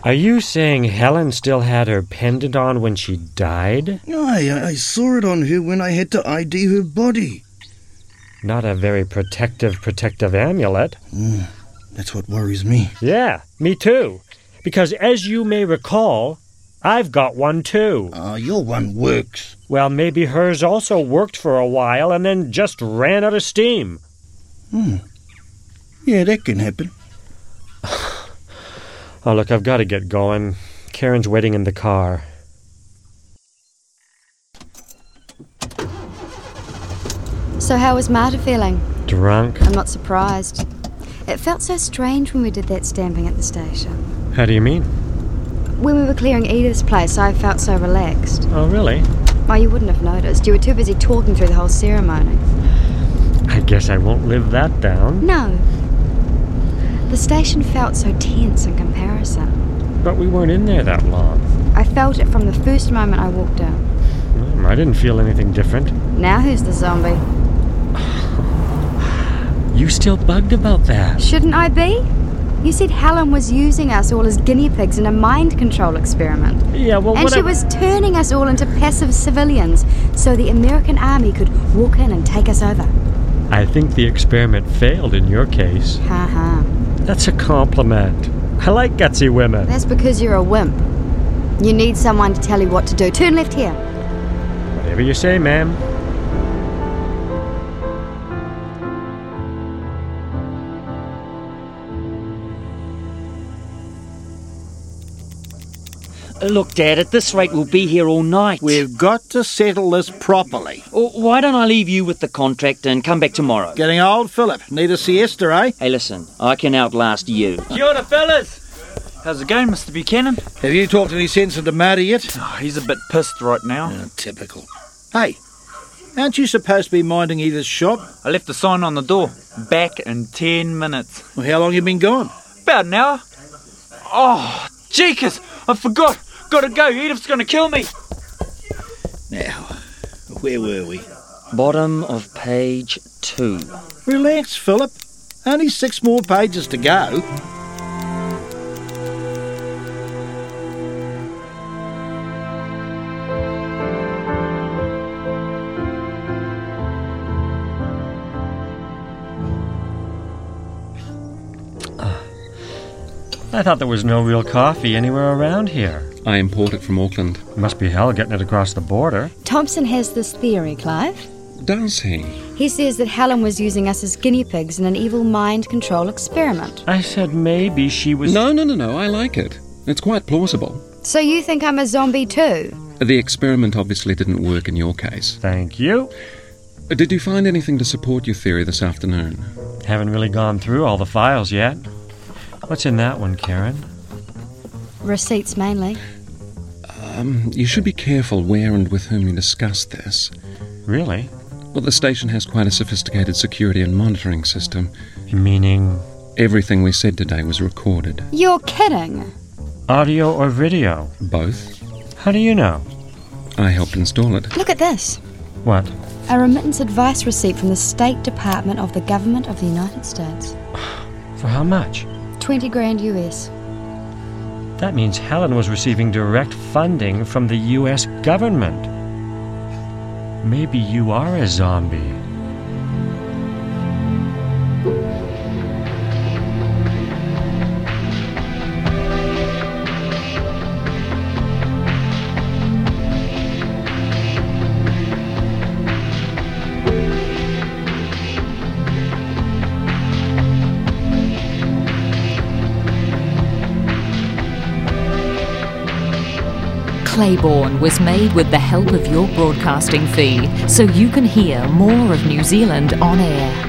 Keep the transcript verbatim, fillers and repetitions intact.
Are you saying Helen still had her pendant on when she died? Aye, I saw it on her when I had to I D her body. Not a very protective, protective amulet. Mm, that's what worries me. Yeah, me too. Because as you may recall, I've got one too. Ah, uh, your one works. Well, maybe hers also worked for a while and then just ran out of steam. Hmm. Yeah, that can happen. Oh, look, I've got to get going. Karen's waiting in the car. So how was Marta feeling? Drunk. I'm not surprised. It felt so strange when we did that stamping at the station. How do you mean? When we were clearing Edith's place, I felt so relaxed. Oh, really? Oh, you wouldn't have noticed. You were too busy talking through the whole ceremony. I guess I won't live that down. No. The station felt so tense in comparison. But we weren't in there that long. I felt it from the first moment I walked in. Mm, I didn't feel anything different. Now who's the zombie? You still bugged about that? Shouldn't I be? You said Helen was using us all as guinea pigs in a mind control experiment. Yeah, well, And what she I... was turning us all into passive civilians so the American army could walk in and take us over. I think the experiment failed in your case. Ha ha. That's a compliment. I like gutsy women. That's because you're a wimp. You need someone to tell you what to do. Turn left here. Whatever you say, ma'am. Look, Dad, at this rate we'll be here all night. We've got to settle this properly. Or why don't I leave you with the contract and come back tomorrow? Getting old, Philip. Need a siesta, eh? Hey, listen, I can outlast you. Kia ora, fellas. How's it going, Mister Buchanan? Have you talked any sense into Marty yet? Oh, he's a bit pissed right now. Oh, typical. Hey, aren't you supposed to be minding Edith's shop? I left the sign on the door. Back in ten minutes. Well, how long you been gone? About an hour. Oh, jeekers, I forgot. Gotta go, Edith's gonna kill me. Now, where were we? Bottom of page two. Relax, Philip. Only six more pages to go. I thought there was no real coffee anywhere around here. I import it from Auckland. Must be hell getting it across the border. Thompson has this theory, Clive. Does he? He says that Helen was using us as guinea pigs in an evil mind control experiment. I said maybe she was... No, no, no, no, I like it. It's quite plausible. So you think I'm a zombie too? The experiment obviously didn't work in your case. Thank you. Did you find anything to support your theory this afternoon? Haven't really gone through all the files yet. What's in that one, Karen? Receipts mainly. Um, you should be careful where and with whom you discuss this. Really? Well, the station has quite a sophisticated security and monitoring system. Meaning? Everything we said today was recorded. You're kidding. Audio or video? Both. How do you know? I helped install it. Look at this. What? A remittance advice receipt from the State Department of the Government of the United States. For how much? twenty grand U S. That means Helen was receiving direct funding from the U S government. Maybe you are a zombie. Claiborne was made with the help of your broadcasting fee, so you can hear more of New Zealand on air.